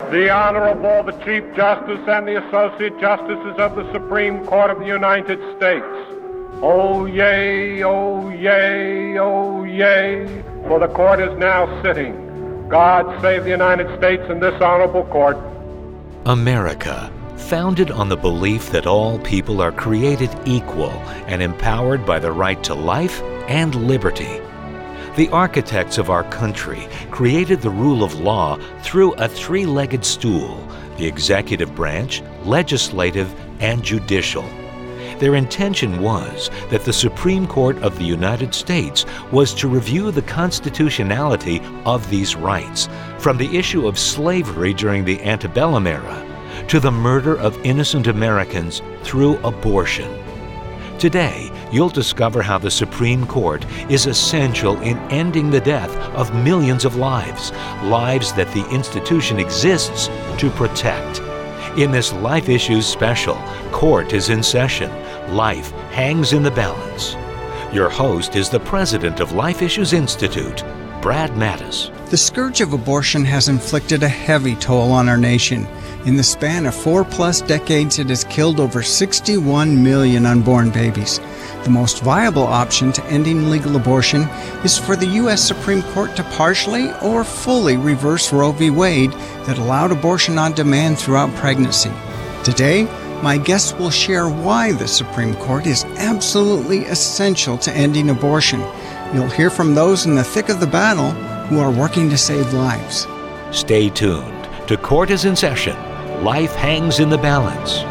The Honorable, the Chief Justice and the Associate Justices of the Supreme Court of the United States. Oh, yea, oh, yea, oh, yea, for the court is now sitting. God save the United States and this honorable court. America, founded on the belief that all people are created equal and empowered by the right to life and liberty. The architects of our country created the rule of law through a three-legged stool: the executive branch, legislative, and judicial. Their intention was that the Supreme Court of the United States was to review the constitutionality of these rights, from the issue of slavery during the antebellum era to the murder of innocent Americans through abortion. Today, you'll discover how the Supreme Court is essential in ending the death of millions of lives that the institution exists to protect. In this Life Issues special, Court is in session. Life hangs in the balance. Your host is the president of Life Issues Institute, Brad Mattis. The scourge of abortion has inflicted a heavy toll on our nation. In the span of 4+ decades, it has killed over 61 million unborn babies. The most viable option to ending legal abortion is for the U.S. Supreme Court to partially or fully reverse Roe v. Wade that allowed abortion on demand throughout pregnancy. Today, my guests will share why the Supreme Court is absolutely essential to ending abortion. You'll hear from those in the thick of the battle who are working to save lives. Stay tuned to Court is in Session. Life hangs in the balance.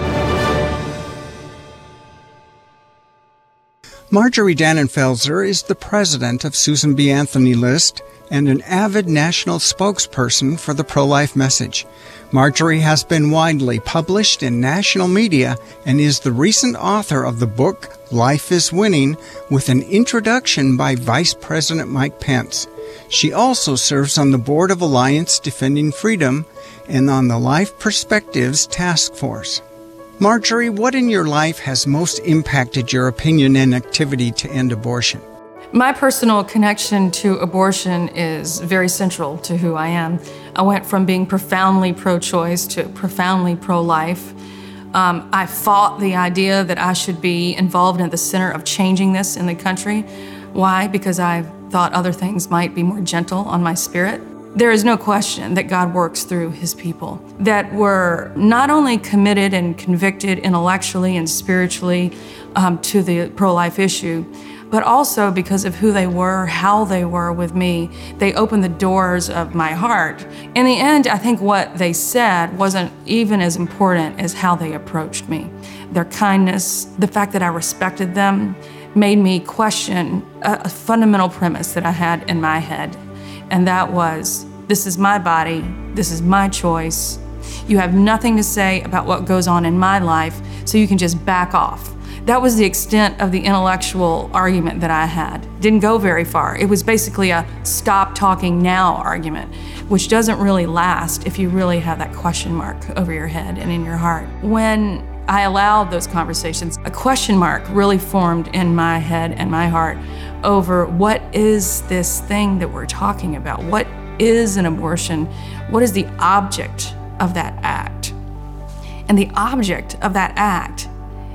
Marjorie Dannenfelser is the president of Susan B. Anthony List and an avid national spokesperson for the pro-life message. Marjorie has been widely published in national media and is the recent author of the book Life is Winning, with an introduction by Vice President Mike Pence. She also serves on the board of Alliance Defending Freedom and on the Life Perspectives Task Force. Marjorie, what in your life has most impacted your opinion and activity to end abortion? My personal connection to abortion is very central to who I am. I went from being profoundly pro-choice to profoundly pro-life. I fought the idea that I should be involved in the center of changing this in the country. Why? Because I thought other things might be more gentle on my spirit. There is no question that God works through His people that were not only committed and convicted intellectually and spiritually to the pro-life issue, but also because of who they were, how they were with me. They opened the doors of my heart. In the end, I think what they said wasn't even as important as how they approached me. Their kindness, the fact that I respected them, made me question a fundamental premise that I had in my head. And that was, this is my body, this is my choice. You have nothing to say about what goes on in my life, so you can just back off. That was the extent of the intellectual argument that I had. Didn't go very far. It was basically a stop talking now argument, which doesn't really last if you really have that question mark over your head and in your heart. When I allowed those conversations, a question mark really formed in my head and my heart over what is this thing that we're talking about? What is an abortion? What is the object of that act? And the object of that act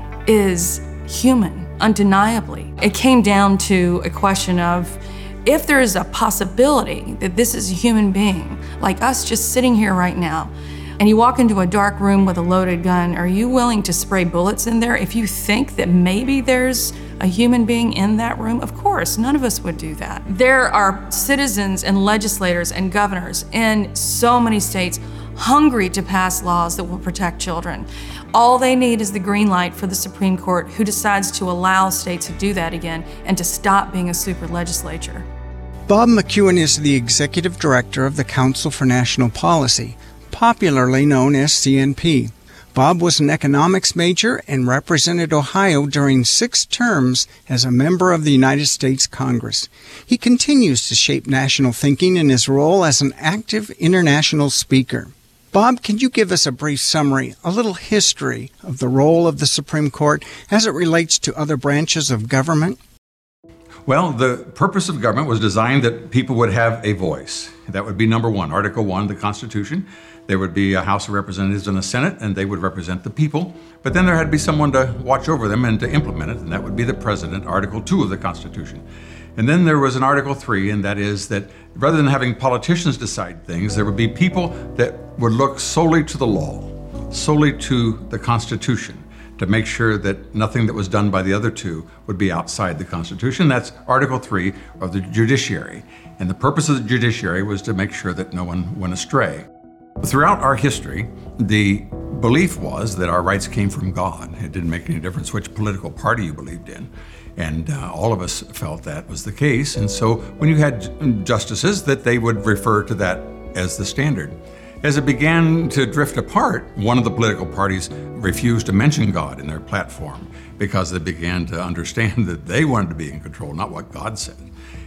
is human, undeniably. It came down to a question of, if there is a possibility that this is a human being, like us just sitting here right now, and you walk into a dark room with a loaded gun, are you willing to spray bullets in there if you think that maybe there's a human being in that room? Of course, none of us would do that. There are citizens and legislators and governors in so many states hungry to pass laws that will protect children. All they need is the green light for the Supreme Court, who decides to allow states to do that again and to stop being a super legislature. Bob McEwen is the executive director of the Council for National Policy, popularly known as CNP. Bob was an economics major and represented Ohio during 6 terms as a member of the United States Congress. He continues to shape national thinking in his role as an active international speaker. Bob, can you give us a brief summary, a little history of the role of the Supreme Court as it relates to other branches of government? Well, the purpose of government was designed that people would have a voice. That would be number one, Article 1 of the Constitution. There would be a House of Representatives and a Senate, and they would represent the people. But then there had to be someone to watch over them and to implement it, and that would be the President, Article 2 of the Constitution. And then there was an Article 3, and that is that rather than having politicians decide things, there would be people that would look solely to the law, solely to the Constitution, to make sure that nothing that was done by the other two would be outside the Constitution. That's Article 3 of the judiciary. And the purpose of the judiciary was to make sure that no one went astray. Throughout our history, the belief was that our rights came from God. It didn't make any difference which political party you believed in. And all of us felt that was the case. And so when you had justices, that they would refer to that as the standard. As it began to drift apart, one of the political parties refused to mention God in their platform because they began to understand that they wanted to be in control, not what God said.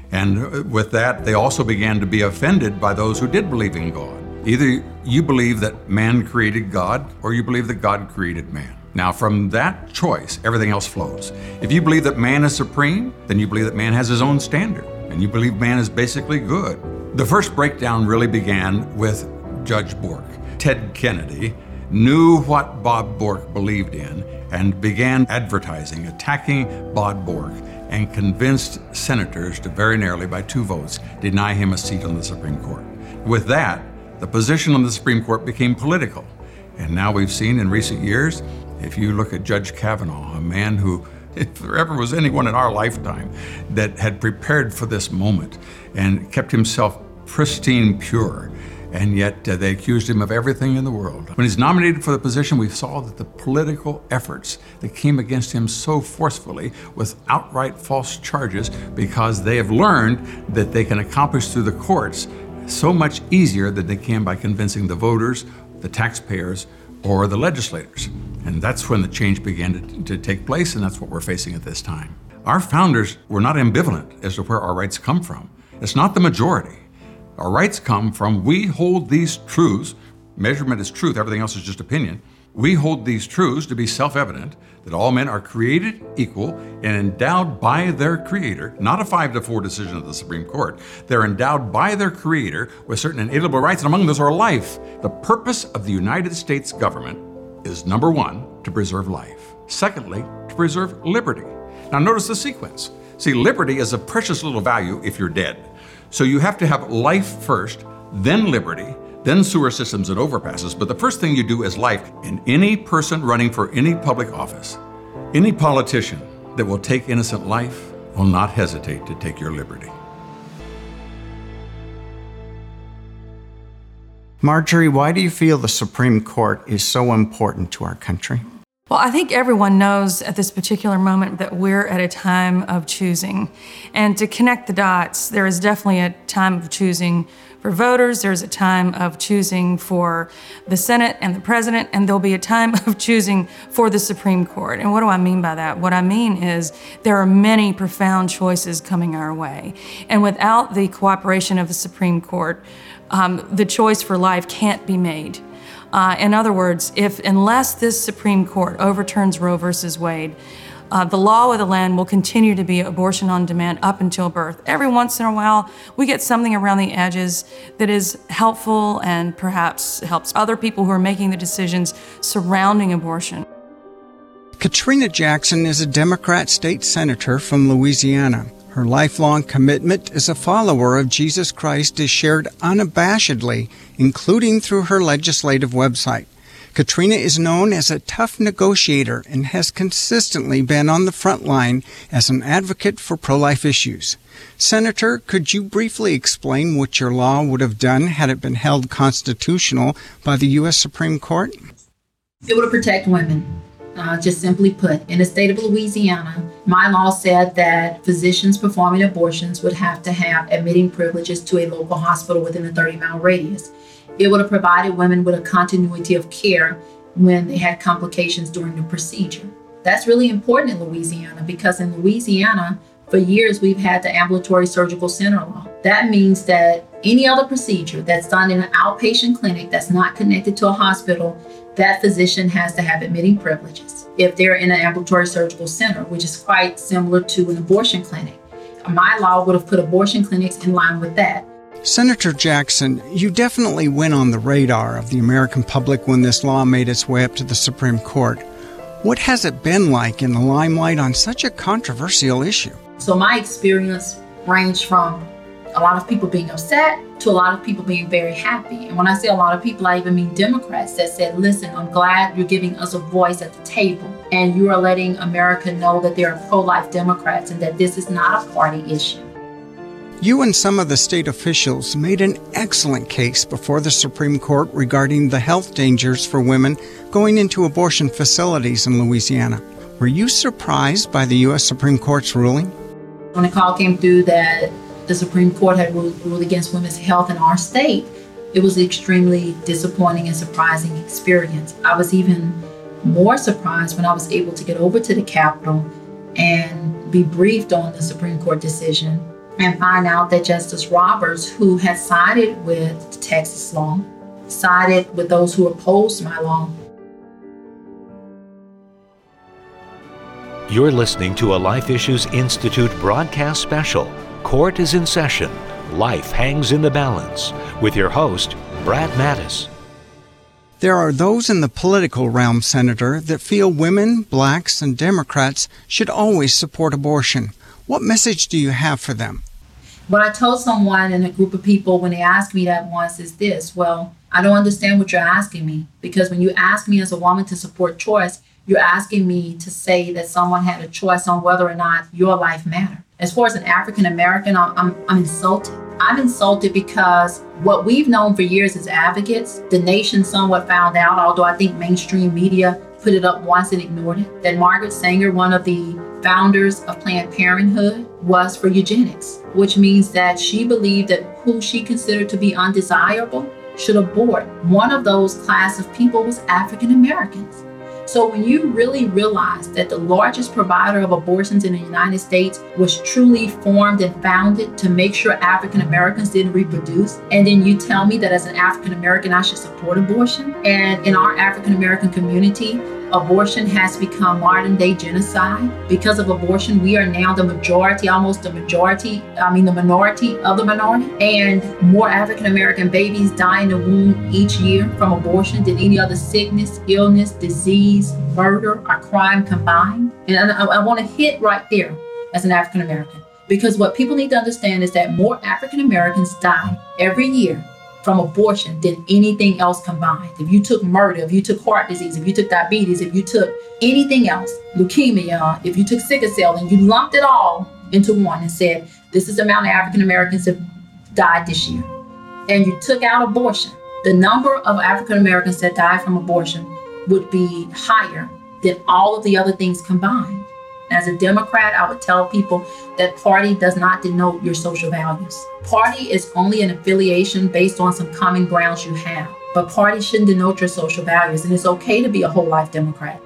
And with that, they also began to be offended by those who did believe in God. Either you believe that man created God, or you believe that God created man. Now, from that choice, everything else flows. If you believe that man is supreme, then you believe that man has his own standard, and you believe man is basically good. The first breakdown really began with Judge Bork. Ted Kennedy knew what Bob Bork believed in and began advertising, attacking Bob Bork, and convinced senators to very narrowly, by 2 votes, deny him a seat on the Supreme Court. With that, the position on the Supreme Court became political. And now we've seen in recent years, if you look at Judge Kavanaugh, a man who, if there ever was anyone in our lifetime that had prepared for this moment and kept himself pristine pure, and yet they accused him of everything in the world. When he's nominated for the position, we saw that the political efforts that came against him so forcefully with outright false charges, because they have learned that they can accomplish through the courts so much easier than they can by convincing the voters, the taxpayers, or the legislators. And that's when the change began to take place, and that's what we're facing at this time. Our founders were not ambivalent as to where our rights come from. It's not the majority. Our rights come from, we hold these truths, measurement is truth, everything else is just opinion. We hold these truths to be self-evident, that all men are created equal and endowed by their Creator, not a 5-4 decision of the Supreme Court. They're endowed by their Creator with certain inalienable rights, and among those are life. The purpose of the United States government is, number one, to preserve life. Secondly, to preserve liberty. Now notice the sequence. See, liberty is of precious little value if you're dead. So you have to have life first, then liberty, then sewer systems and overpasses. But the first thing you do is life. And any person running for any public office, any politician that will take innocent life will not hesitate to take your liberty. Marjorie, why do you feel the Supreme Court is so important to our country? Well, I think everyone knows at this particular moment that we're at a time of choosing. And to connect the dots, there is definitely a time of choosing for voters, there's a time of choosing for the Senate and the President, and there'll be a time of choosing for the Supreme Court. And what do I mean by that? What I mean is there are many profound choices coming our way. And without the cooperation of the Supreme Court, the choice for life can't be made. In other words, unless this Supreme Court overturns Roe versus Wade, the law of the land will continue to be abortion on demand up until birth. Every once in a while, we get something around the edges that is helpful and perhaps helps other people who are making the decisions surrounding abortion. Katrina Jackson is a Democrat state senator from Louisiana. Her lifelong commitment as a follower of Jesus Christ is shared unabashedly, including through her legislative website. Katrina is known as a tough negotiator and has consistently been on the front line as an advocate for pro-life issues. Senator, could you briefly explain what your law would have done had it been held constitutional by the U.S. Supreme Court? It would protect women. Just simply put, in the state of Louisiana, my law said that physicians performing abortions would have to have admitting privileges to a local hospital within a 30-mile radius. It would have provided women with a continuity of care when they had complications during the procedure. That's really important in Louisiana because in Louisiana, for years, we've had the ambulatory surgical center law. That means that any other procedure that's done in an outpatient clinic that's not connected to a hospital, that physician has to have admitting privileges if they're in an ambulatory surgical center, which is quite similar to an abortion clinic. My law would have put abortion clinics in line with that. Senator Jackson, you definitely went on the radar of the American public when this law made its way up to the Supreme Court. What has it been like in the limelight on such a controversial issue? So my experience ranged from a lot of people being upset to a lot of people being very happy. And when I say a lot of people, I even mean Democrats that said, listen, I'm glad you're giving us a voice at the table and you are letting America know that there are pro-life Democrats and that this is not a party issue. You and some of the state officials made an excellent case before the Supreme Court regarding the health dangers for women going into abortion facilities in Louisiana. Were you surprised by the U.S. Supreme Court's ruling? When the call came through that the Supreme Court had ruled against women's health in our state, it was an extremely disappointing and surprising experience. I was even more surprised when I was able to get over to the Capitol and be briefed on the Supreme Court decision and find out that Justice Roberts, who had sided with the Texas law, sided with those who opposed my law. You're listening to a Life Issues Institute broadcast special, Court is in Session, Life Hangs in the Balance, with your host, Brad Mattis. There are those in the political realm, Senator, that feel women, blacks, and Democrats should always support abortion. What message do you have for them? What I told someone in a group of people when they asked me that once is this: well, I don't understand what you're asking me, because when you ask me as a woman to support choice, you're asking me to say that someone had a choice on whether or not your life mattered. As far as an African American, I'm insulted. I'm insulted because what we've known for years as advocates, the nation somewhat found out, although I think mainstream media put it up once and ignored it, that Margaret Sanger, one of the founders of Planned Parenthood, was for eugenics, which means that she believed that who she considered to be undesirable should abort. One of those class of people was African Americans. So when you really realize that the largest provider of abortions in the United States was truly formed and founded to make sure African Americans didn't reproduce, and then you tell me that as an African American I should support abortion, and in our African American community, abortion has become modern day genocide. Because of abortion, we are now the minority of the minority, and more African American babies die in the womb each year from abortion than any other sickness, illness, disease, murder, or crime combined. And I want to hit right there as an African American, because what people need to understand is that more African Americans die every year from abortion than anything else combined. If you took murder, if you took heart disease, if you took diabetes, if you took anything else, leukemia, if you took sickle cell, and you lumped it all into one and said, this is the amount of African Americans that died this year, and you took out abortion, the number of African Americans that died from abortion would be higher than all of the other things combined. As a Democrat, I would tell people that party does not denote your social values. Party is only an affiliation based on some common grounds you have. But party shouldn't denote your social values. And it's okay to be a whole life Democrat.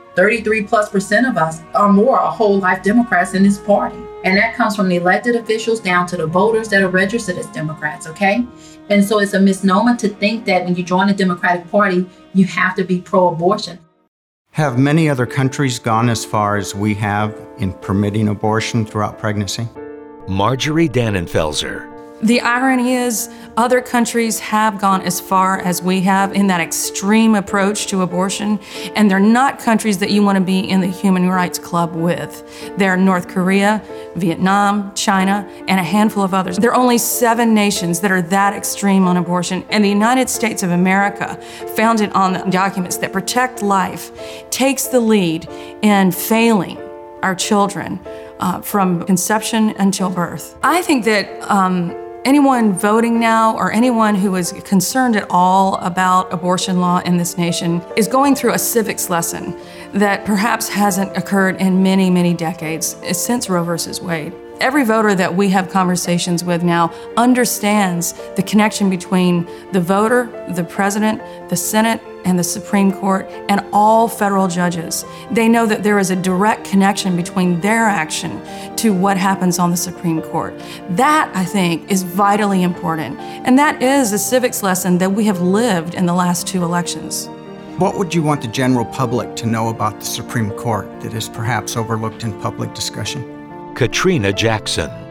33+% of us or more are whole life Democrats in this party. And that comes from the elected officials down to the voters that are registered as Democrats, okay? And so it's a misnomer to think that when you join the Democratic Party, you have to be pro-abortion. Have many other countries gone as far as we have in permitting abortion throughout pregnancy? Marjorie Dannenfelser. The irony is, other countries have gone as far as we have in that extreme approach to abortion, and they're not countries that you want to be in the Human Rights Club with. They're North Korea, Vietnam, China, and a handful of others. There are only 7 nations that are that extreme on abortion, and the United States of America, founded on documents that protect life, takes the lead in failing our children from conception until birth. I think that anyone voting now or anyone who is concerned at all about abortion law in this nation is going through a civics lesson that perhaps hasn't occurred in many, many decades since Roe versus Wade. Every voter that we have conversations with now understands the connection between the voter, the president, the Senate, and the Supreme Court, and all federal judges. They know that there is a direct connection between their action to what happens on the Supreme Court. That, I think, is vitally important. And that is a civics lesson that we have lived in the last 2 elections. What would you want the general public to know about the Supreme Court that is perhaps overlooked in public discussion? Katrina Jackson.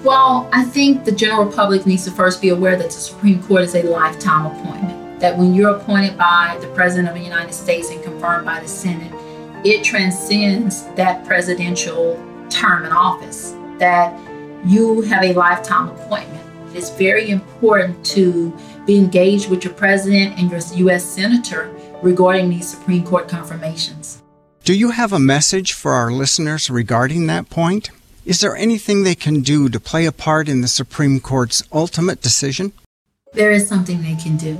Well, I think the general public needs to first be aware that the Supreme Court is a lifetime appointment. That when you're appointed by the President of the United States and confirmed by the Senate, it transcends that presidential term in office, that you have a lifetime appointment. It's very important to be engaged with your president and your U.S. senator regarding these Supreme Court confirmations. Do you have a message for our listeners regarding that point? Is there anything they can do to play a part in the Supreme Court's ultimate decision? There is something they can do.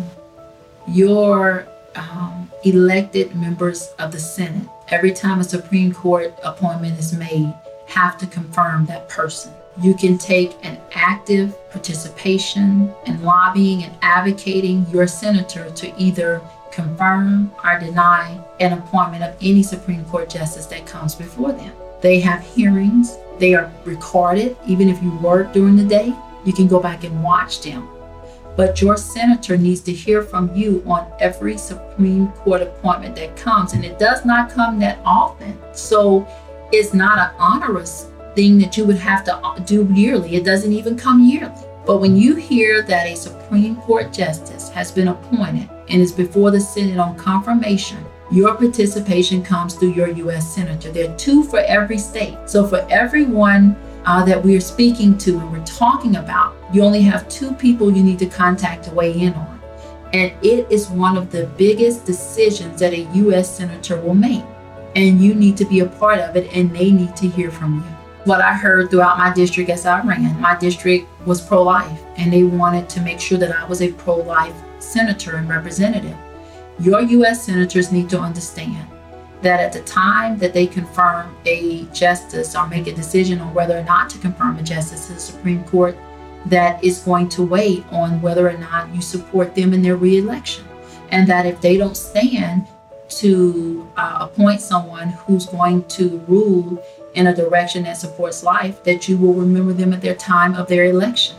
Your elected members of the Senate, every time a Supreme Court appointment is made, have to confirm that person. You can take an active participation in lobbying and advocating your senator to either confirm or deny an appointment of any Supreme Court justice that comes before them. They have hearings. They are recorded. Even if you work during the day, you can go back and watch them. But your senator needs to hear from you on every Supreme Court appointment that comes, and it does not come that often. So it's not an onerous thing that you would have to do yearly. It doesn't even come yearly. But when you hear that a Supreme Court justice has been appointed and is before the Senate on confirmation, your participation comes through your U.S. senator. There are 2 for every state. So for everyone that we are speaking to and we're talking about, you only have 2 people you need to contact to weigh in on. And it is one of the biggest decisions that a U.S. senator will make. And you need to be a part of it, and they need to hear from you. What I heard throughout my district as I ran, my district was pro-life, and they wanted to make sure that I was a pro-life senator and representative. Your U.S. senators need to understand that at the time that they confirm a justice or make a decision on whether or not to confirm a justice to the Supreme Court, that is going to weigh on whether or not you support them in their re-election. And that if they don't stand to appoint someone who's going to rule in a direction that supports life, that you will remember them at their time of their election.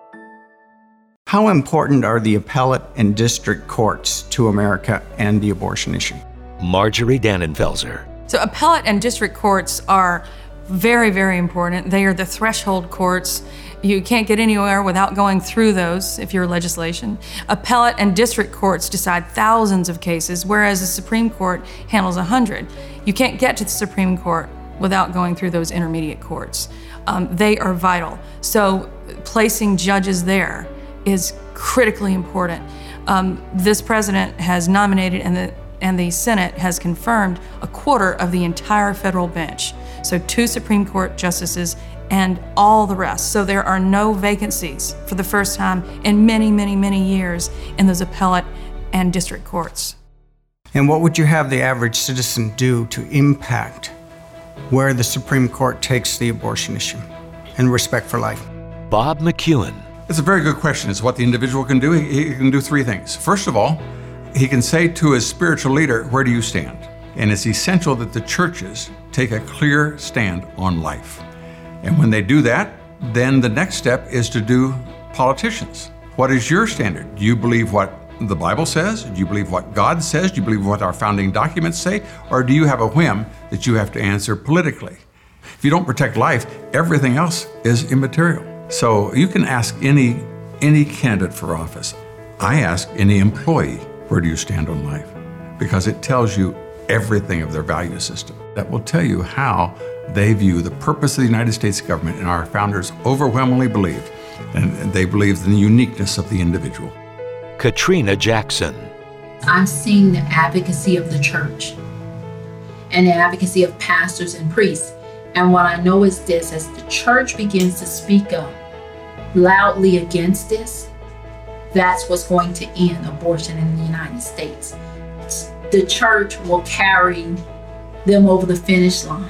How important are the appellate and district courts to America and the abortion issue? Marjorie Dannenfelser. So appellate and district courts are very, very important. They are the threshold courts. You can't get anywhere without going through those if you're legislation. Appellate and district courts decide thousands of cases, whereas the Supreme Court handles 100. You can't get to the Supreme Court without going through those intermediate courts. They are vital. So placing judges there is critically important. This president has nominated and the Senate has confirmed a quarter of the entire federal bench. So 2 Supreme Court justices and all the rest. So there are no vacancies for the first time in many, many, many years in those appellate and district courts. And what would you have the average citizen do to impact where the Supreme Court takes the abortion issue and respect for life? Bob McEwen. It's a very good question. It's what the individual can do. He can do 3 things. First of all, he can say to his spiritual leader, where do you stand? And it's essential that the churches take a clear stand on life. And when they do that, then the next step is to do politicians. What is your standard? Do you believe what the Bible says? Do you believe what God says? Do you believe what our founding documents say? Or do you have a whim that you have to answer politically? If you don't protect life, everything else is immaterial. So you can ask any candidate for office. I ask any employee, where do you stand on life? Because it tells you everything of their value system. That will tell you how they view the purpose of the United States government, and our founders overwhelmingly believed, and they believed in the uniqueness of the individual. Katrina Jackson. I'm seeing the advocacy of the church and the advocacy of pastors and priests. And what I know is this: as the church begins to speak up loudly against this, that's what's going to end abortion in the United States. The church will carry them over the finish line.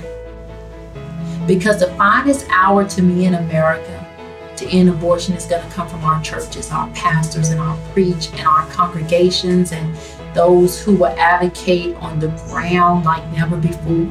Because the finest hour to me in America to end abortion is going to come from our churches, our pastors and our preach and our congregations, and those who will advocate on the ground like never before.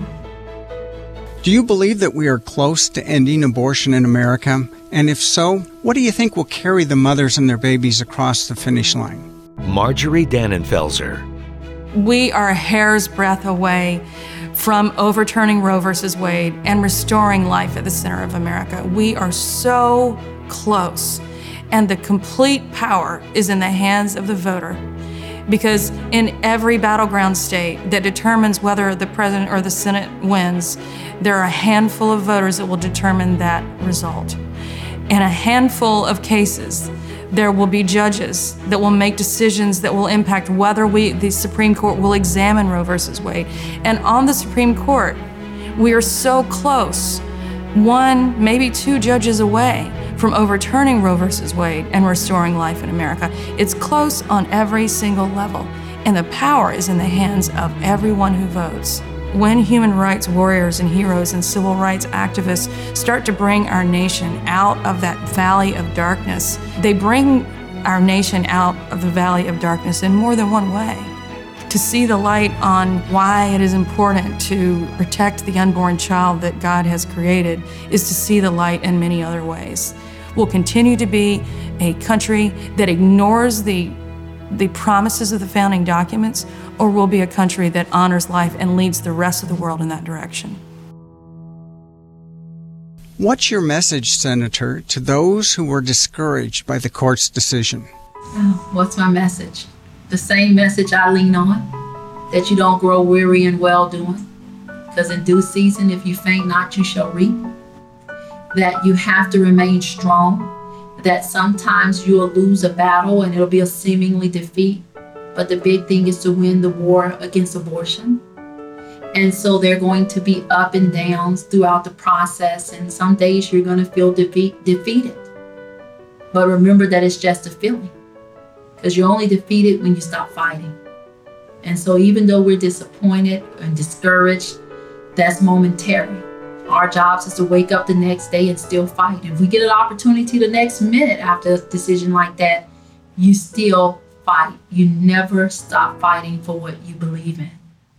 Do you believe that we are close to ending abortion in America? And if so, what do you think will carry the mothers and their babies across the finish line? Marjorie Dannenfelser. We are a hair's breadth away from overturning Roe versus Wade and restoring life at the center of America. We are so close, and the complete power is in the hands of the voter. Because in every battleground state that determines whether the president or the Senate wins, there are a handful of voters that will determine that result. In a handful of cases, there will be judges that will make decisions that will impact whether the Supreme Court will examine Roe versus Wade. And on the Supreme Court, we are so close, one, maybe two judges away from overturning Roe versus Wade and restoring life in America. It's close on every single level, and the power is in the hands of everyone who votes. When human rights warriors and heroes and civil rights activists start to bring our nation out of that valley of darkness, they bring our nation out of the valley of darkness in more than one way. To see the light on why it is important to protect the unborn child that God has created is to see the light in many other ways. We'll continue to be a country that ignores the promises of the founding documents, or we'll be a country that honors life and leads the rest of the world in that direction. What's your message, Senator, to those who were discouraged by the court's decision? Oh, what's my message? The same message I lean on, that you don't grow weary in well-doing, because in due season, if you faint not, you shall reap. That you have to remain strong, that sometimes you'll lose a battle and it'll be a seemingly defeat, but the big thing is to win the war against abortion. And so there are going to be up and downs throughout the process, and some days you're going to feel defeated. But remember that it's just a feeling, because you're only defeated when you stop fighting. And so even though we're disappointed and discouraged, that's momentary. Our jobs is to wake up the next day and still fight. If we get an opportunity the next minute after a decision like that, you still fight. You never stop fighting for what you believe in.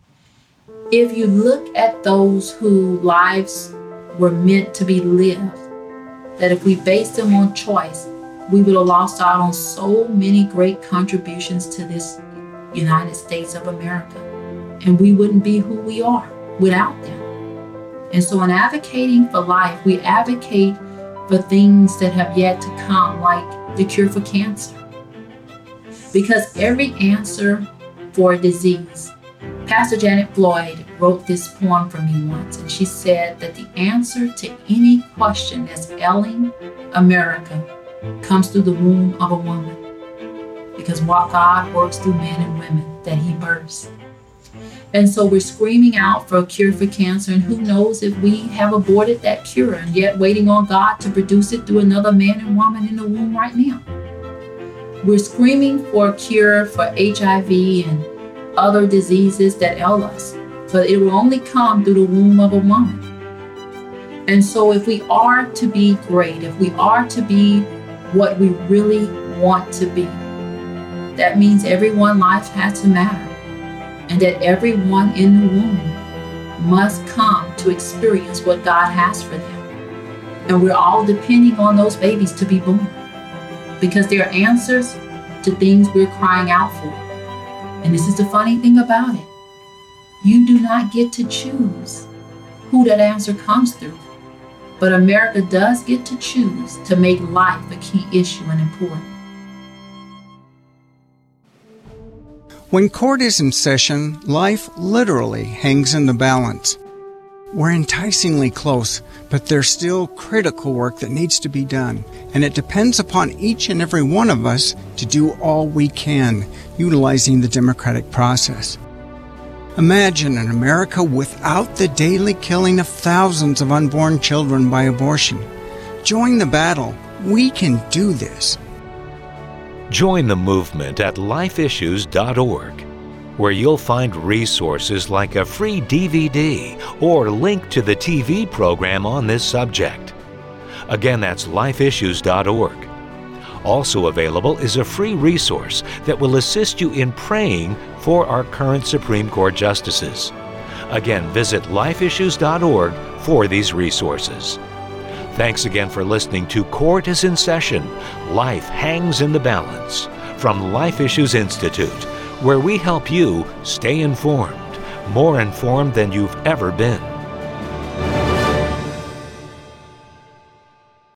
If you look at those whose lives were meant to be lived, that if we based them on choice, we would have lost out on so many great contributions to this United States of America. And we wouldn't be who we are without them. And so in advocating for life, we advocate for things that have yet to come, like the cure for cancer. Because every answer for a disease, Pastor Janet Floyd wrote this poem for me once, and she said that the answer to any question that's ailing America comes through the womb of a woman. Because what God works through men and women that he births. And so we're screaming out for a cure for cancer, and who knows if we have aborted that cure and yet waiting on God to produce it through another man and woman in the womb right now. We're screaming for a cure for HIV and other diseases that ail us, but it will only come through the womb of a woman. And so if we are to be great, if we are to be what we really want to be, that means everyone's life has to matter. And that everyone in the womb must come to experience what God has for them. And we're all depending on those babies to be born, because they're answers to things we're crying out for. And this is the funny thing about it. You do not get to choose who that answer comes through, but America does get to choose to make life a key issue and important. When court is in session, life literally hangs in the balance. We're enticingly close, but there's still critical work that needs to be done, and it depends upon each and every one of us to do all we can, utilizing the democratic process. Imagine an America without the daily killing of thousands of unborn children by abortion. Join the battle. We can do this. Join the movement at lifeissues.org, where you'll find resources like a free DVD or link to the TV program on this subject. Again, that's lifeissues.org. Also available is a free resource that will assist you in praying for our current Supreme Court justices. Again, visit lifeissues.org for these resources. Thanks again for listening to Court is in Session. Life hangs in the balance from Life Issues Institute, where we help you stay informed, more informed than you've ever been.